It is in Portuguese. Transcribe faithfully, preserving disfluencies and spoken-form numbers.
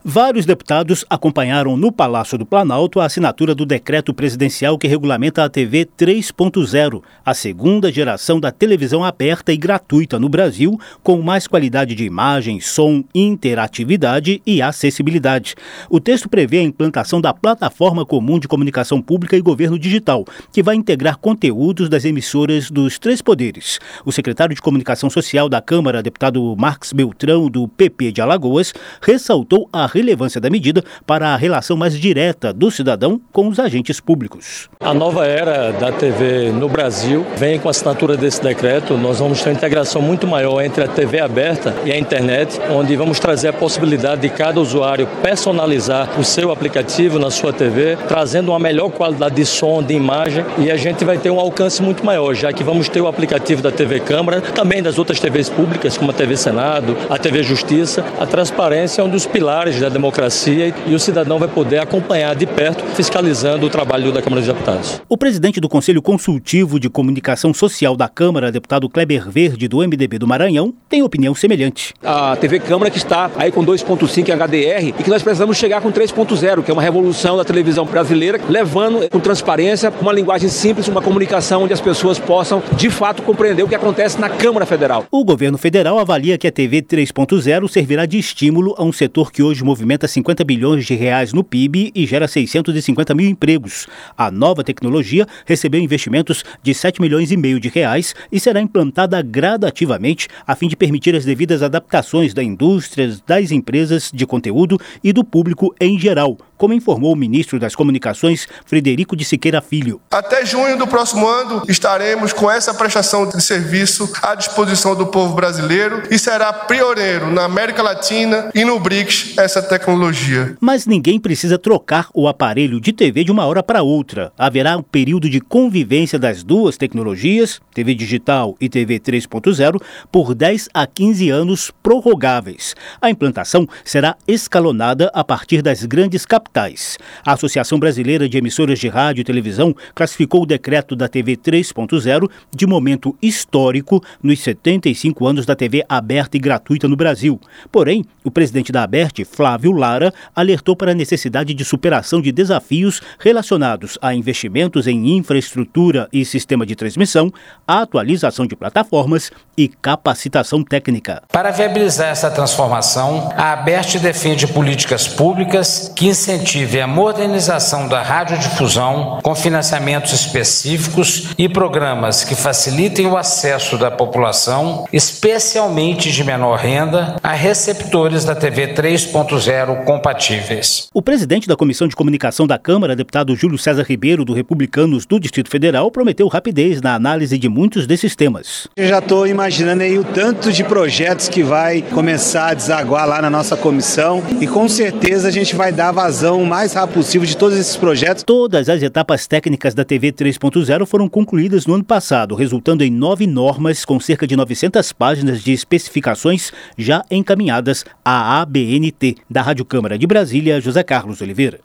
Vários deputados acompanharam no Palácio do Planalto a assinatura do decreto presidencial que regulamenta a T V três ponto zero, a segunda geração da televisão aberta e gratuita no Brasil, com mais qualidade de imagem, som, interatividade e acessibilidade. O texto prevê a implantação da Plataforma Comum de Comunicação Pública e Governo Digital, que vai integrar conteúdos das emissoras dos três poderes. O secretário de Comunicação Social da Câmara, deputado Marcos Beltrão, do P P de Alagoas, ressaltou a relevância da medida para a relação mais direta do cidadão com os agentes públicos. A nova era da T V no Brasil vem com a assinatura desse decreto. Nós vamos ter uma integração muito maior entre a T V aberta e a internet, onde vamos trazer a possibilidade de cada usuário personalizar o seu aplicativo na sua T V, trazendo uma melhor qualidade de som, de imagem, e a gente vai ter um alcance muito maior, já que vamos ter o aplicativo da T V Câmara, também das outras T Vs públicas, como a T V Senado, a T V Justiça. A transparência é um dos pilares da democracia e o cidadão vai poder acompanhar de perto, fiscalizando o trabalho da Câmara dos Deputados. O presidente do Conselho Consultivo de Comunicação Social da Câmara, deputado Kleber Verde, do M D B do Maranhão, tem opinião semelhante. A T V Câmara que está aí com dois ponto cinco em H D R e que nós precisamos chegar com três ponto zero, que é uma revolução da televisão brasileira, levando com transparência, uma linguagem simples, uma comunicação onde as pessoas possam, de fato, compreender o que acontece na Câmara Federal. O governo federal avalia que a T V três ponto zero servirá de estímulo a um setor que hoje movimenta cinquenta bilhões de reais no P I B e gera seiscentos e cinquenta mil empregos. A nova tecnologia recebeu investimentos de sete milhões e meio de reais e será implantada gradativamente a fim de permitir as devidas adaptações da indústria, das empresas de conteúdo e do público em geral, como informou o ministro das Comunicações, Frederico de Siqueira Filho. Até junho do próximo ano estaremos com essa prestação de serviço à disposição do povo brasileiro e será pioneiro na América Latina e no B R I C S essa tecnologia. Mas ninguém precisa trocar o aparelho de T V de uma hora para outra. Haverá um período de convivência das duas tecnologias, T V digital e T V três ponto zero, por dez a quinze anos prorrogáveis. A implantação será escalonada a partir das grandes capitais. A Associação Brasileira de Emissoras de Rádio e Televisão classificou o decreto da T V três ponto zero de momento histórico nos setenta e cinco anos da T V aberta e gratuita no Brasil. Porém, o presidente da ABERT, Flávio Lara, alertou para a necessidade de superação de desafios relacionados a investimentos em infraestrutura e sistema de transmissão, a atualização de plataformas e capacitação técnica. Para viabilizar essa transformação, a ABERT defende políticas públicas que incentivem a modernização da radiodifusão com financiamentos específicos e programas que facilitem o acesso da população, especialmente de menor renda, a receptores da T V três ponto zero compatíveis. O presidente da Comissão de Comunicação da Câmara, deputado Júlio César Ribeiro, do Republicanos do Distrito Federal, prometeu rapidez na análise de muitos desses temas. Eu já estou imaginando aí o tanto de projetos que vai começar a desaguar lá na nossa comissão e com certeza a gente vai dar vazão o mais rápido possível de todos esses projetos. Todas as etapas técnicas da T V três ponto zero foram concluídas no ano passado, resultando em nove normas com cerca de novecentas páginas de especificações já encaminhadas à A B N T. Da Rádio Câmara de Brasília, José Carlos Oliveira.